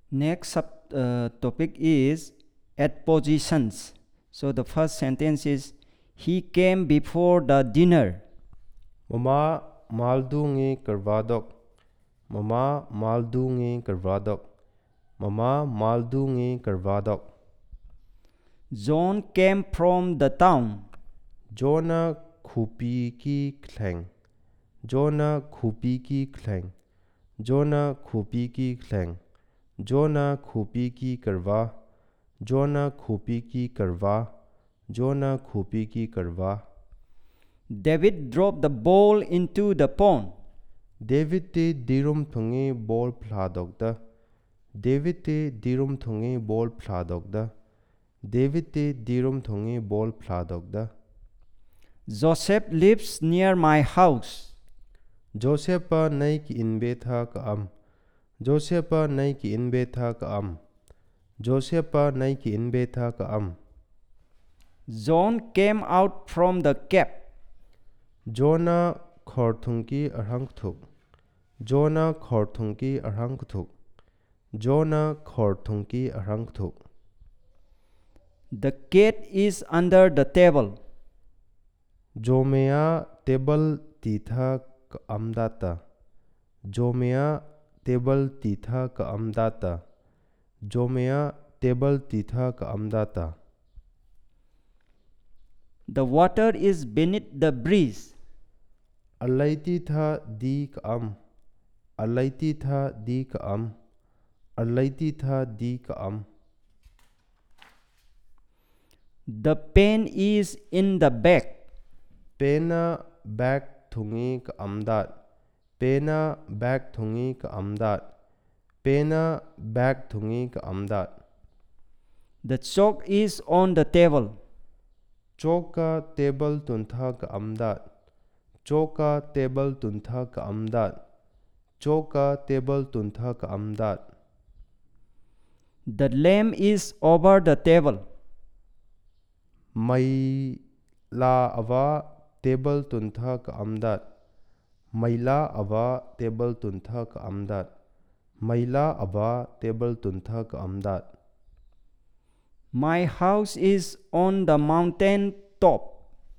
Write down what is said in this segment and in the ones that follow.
Next topic is adpositions. So the first sentence is he came before the dinner. Mama maldungi kervadok. Mama maldungi kervadok. Mama maldungi kervadok. John came from the town. Jona khupi ki kleng. Jona khupi ki kleng. Jona khupi ki kleng. Jona khupi ki karva. Jona khupi ki karva. Jona khupi ki karva. David dropped the ball into the pond. David te dirum thungi ball phladok da. David te dirum thungi ball phladok da. David te dirum thungi ball phladok da. Joseph lives near my house. Joseph pa nai ki inbe tha ka am. Joseph pa nai ki inbe tha ka am. Joseph pa nai ki inbe tha ka am. John came out from the cave. Jona khorthungki arhang thuk. Jona khorthungki arhang thuk. Jona khorthungki arhang thuk. The cat is under the table. Jomea table titha ka amdata. Jomea table titha ka amdata. Jomea table titha ka amdata. The water is beneath the bridge. Alaiti tha di ka am. Alaiti tha di ka am. Alaiti tha di ka am. The pen is in the bag. Pena bag thungi ka amdat. Pena bag thungi ka amdat. Pena bag thungi ka amdat. The chalk is on the table. Choka table tuntha ka amdat. Choka table tuntha ka amdat. Choka table tuntha ka amdat. The lamp is over the table. Mai la ava table tuntha ka amdat. Maila ava table tuntha ka amdat. Maila ava table tuntha ka amdat. My house is on the mountain top.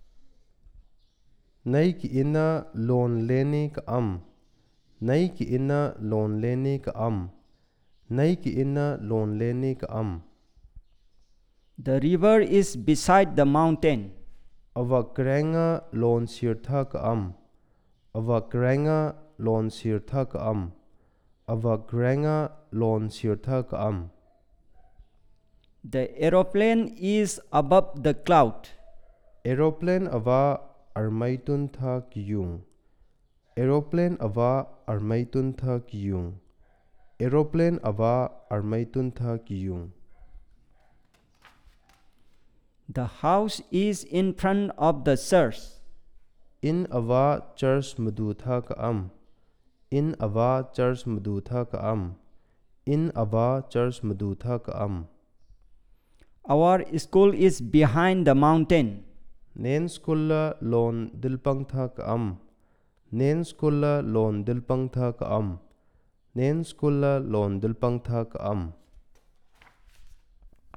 Nai ki ina lon leni ka am. Nai ki ina lon leni ka am. Nai ki ina lon leni ka am. The river is beside the mountain. Ava krenga lon sirtha ka am. Ava krenga lon sirtha ka am. Ava krenga lon sirtha ka am. The aeroplane is above the cloud. Aeroplane ava armaitun tha kiyung. Aeroplane ava armaitun tha kiyung. Aeroplane ava armaitun tha kiyung. The house is in front of the church. In ava church madu tha ka am. In ava church madu tha ka am. In ava church madu tha ka am. Our school is behind the mountain. Nen skulla lon dilpang tha ka am. Nen skulla lon dilpang tha ka am. Nen skulla lon dilpang tha ka am.